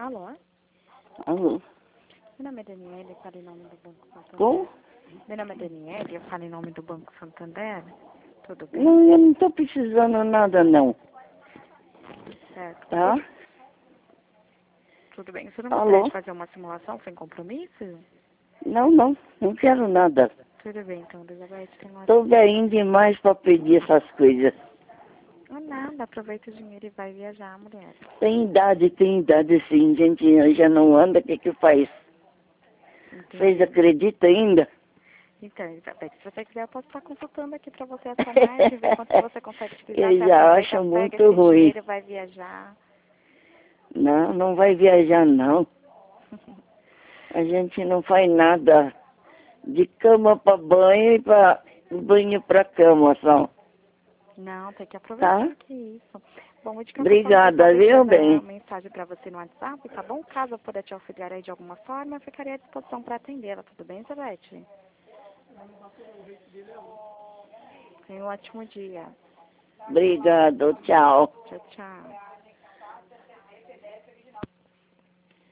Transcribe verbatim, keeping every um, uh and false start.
Alô? Alô? Meu nome é Daniela, eu falo em nome do Banco Santander. Como? Meu nome é Daniela, eu falo em nome do Banco Santander. Tudo bem? Não, eu não estou precisando nada, não. Certo. Tá? Tudo bem. Você não Alô? gostaria de fazer uma simulação sem compromisso? Não, não. Não quero nada. Tudo bem, então, Elizabeth, tem uma... Estou velhinho demais para pedir essas coisas. Não, nada, aproveita o dinheiro e vai viajar, mulher. Tem idade, tem idade sim. Gente já não anda, o que que faz? Vocês Entendi. acreditam ainda? Então, Elizabeth, se você quiser, eu posso estar consultando aqui pra você essa média, ver quanto você consegue utilizar. Eu Você já aproveita, acho pega muito esse ruim. dinheiro e vai viajar. Não, não vai viajar, não. A gente não faz nada. De cama para banho e para banho para cama só. Não, tem que aproveitar Tá? que isso. Bom, de qualquer forma, você Obrigada, sabe que viu, mandar bem? mensagem para você no WhatsApp, tá bom? Caso eu puder te auxiliar aí de alguma forma, eu ficaria à disposição para atendê-la. Tudo bem, Elizabeth? Tenha um ótimo dia. Obrigado, tchau. Tchau, tchau.